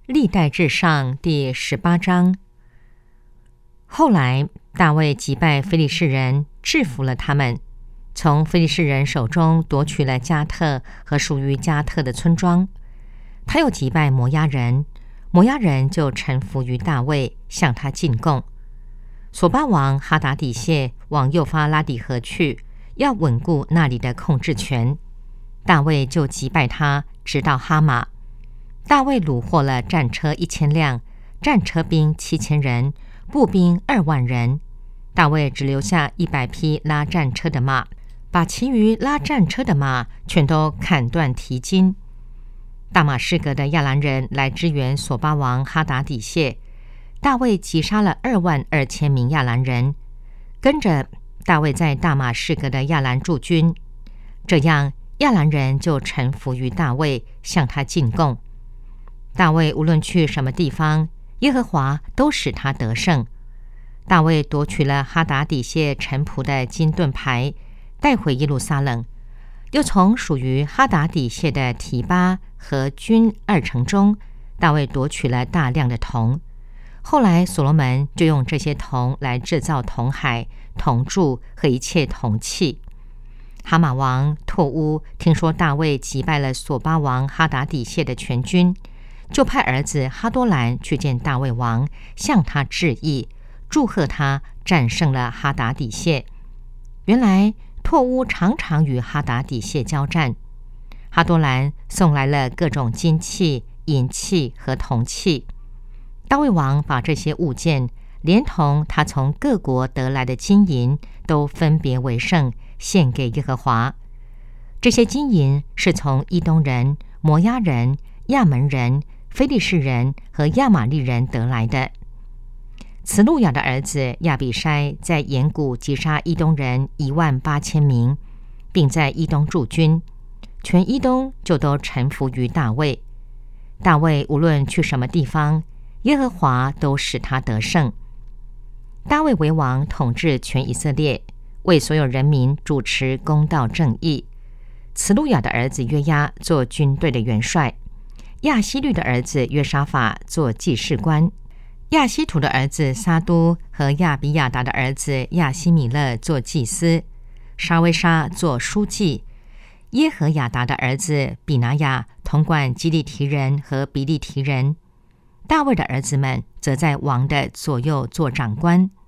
历代志上第18章。后来大卫击败非利士人，制服了他们，从非利士人手中夺取了加特和属于加特的村庄。他又击败摩押人，摩押人就臣服于大卫，向他进贡。索巴王哈达底谢往幼发拉底河去，要稳固那里的控制权。大卫就击败他，直到哈马。大卫掳获了战车1000辆，战车兵7000人，步兵2万人。大卫只留下100匹拉战车的马，把其余拉战车的马全都砍断蹄筋。大马士革的亚兰人来支援索巴王哈达底谢，大卫击杀了22000名亚兰人。跟着大卫在大马士革的亚兰驻军，这样亚兰人就臣服于大卫，向他进贡。大卫无论去什么地方，耶和华都使他得胜。大卫夺取了哈达底谢臣仆的金盾牌，带回耶路撒冷，又从属于哈达底谢的提巴和军2城中，大卫夺取了大量的铜。后来所罗门就用这些铜来制造铜海、铜柱和一切铜器。哈马王拓乌听说大卫击败了索巴王哈达底谢的全军，就派儿子哈多兰去见大卫王，向他致意，祝贺他战胜了哈达底谢。原来拓乌常常与哈达底谢交战。哈多兰送来了各种金器、银器和铜器。大卫王把这些物件连同他从各国得来的金银都分别为圣，献给耶和华。这些金银是从以东人、摩押人、亚门人、非利士人和亚玛利人得来的。茨路亚的儿子亚比筛在沿谷击杀以东人18000名，并在以东驻军，全以东就都臣服于大卫。大卫无论去什么地方，耶和华都使他得胜。大卫为王，统治全以色列，为所有人民主持公道正义。茨路亚的儿子约押做军队的元帅，亚希律的儿子约沙法做记事官，亚希图的儿子撒都和亚比亚达的儿子亚希米勒做祭司，沙威沙做书记，耶和亚达的儿子比拿雅统管基利提人和比利提人。大卫的儿子们则在王的左右做长官。